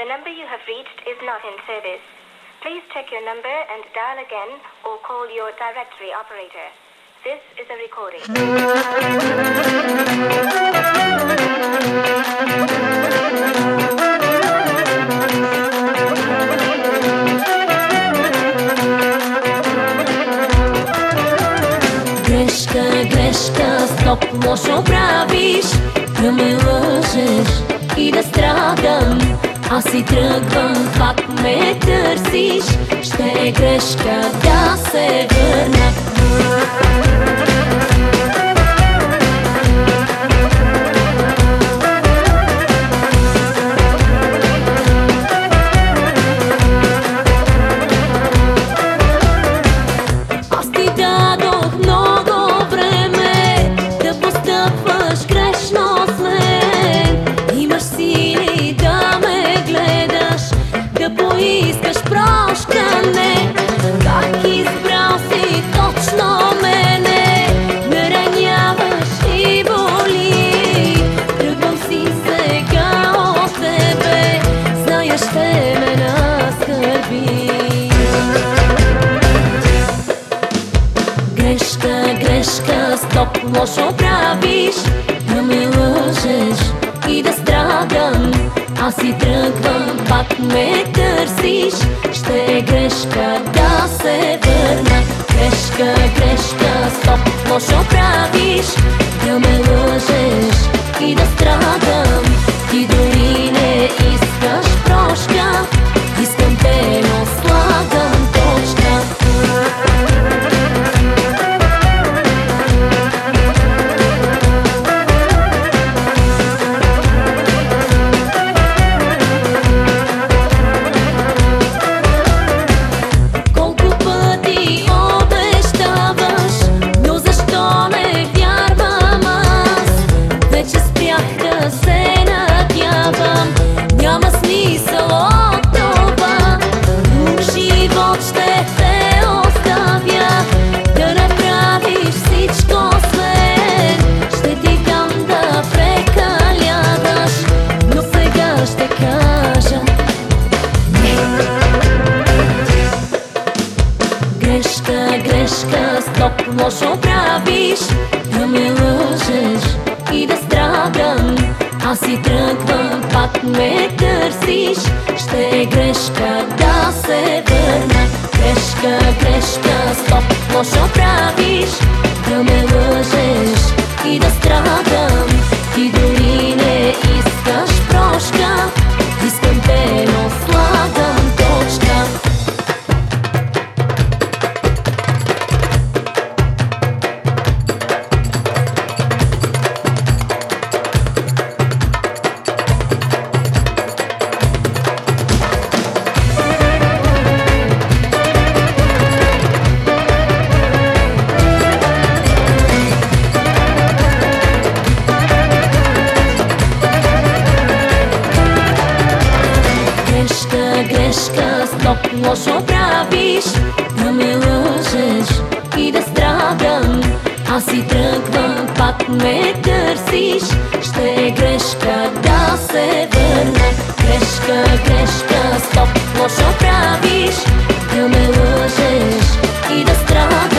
The number you have reached is not in service. Please check your number and dial again or call your directory operator. This is a recording. Greška, stop, lošo praviš, da me lъжеш и да страдам. Аз си тръгвам, пак ме търсиш, ще е грешка да се върна. Аз ти дадох много време да постъпваш грешно с мен. Имаш сили да ме гледаш, да поискаш прощане. Как избрал си точно мене, ме раняваш и боли. Тръгвам си сега от тебе, зная ще ме наскърби. Грешка, стоп, лошо правиш, да ме лъжеш и да страдам. Аз си тръгвам, пак ме търсиш, ще е грешка да се върна. Грешка, стоп, лошо правиш, да ме лъжеш и да страдам. Ти дори не искаш прошка, искам те, но слагам точка. Няма смисъл от това, друг живот ще те оставя, да направиш всичко с мен. Ще ти дам да прекаляваш, но сега ще кажа не. Грешка, стоп, лошо правиш, да ме лъжеш и да страдам. Аз си тръгвам, пак ме търсиш, ще е грешка да се върна. Грешка, стоп, лошо правиш, да ме лъжеш и да страдам. Ти дори не искаш прошка, искам те, но слагам точка. Грешка, стоп, лошо правиш, да ме лъжеш и да страдам. Аз си тръгвам, пак ме търсиш, ще е грешка да се върна. Грешка, стоп, лошо правиш, да ме лъжеш и да страдам.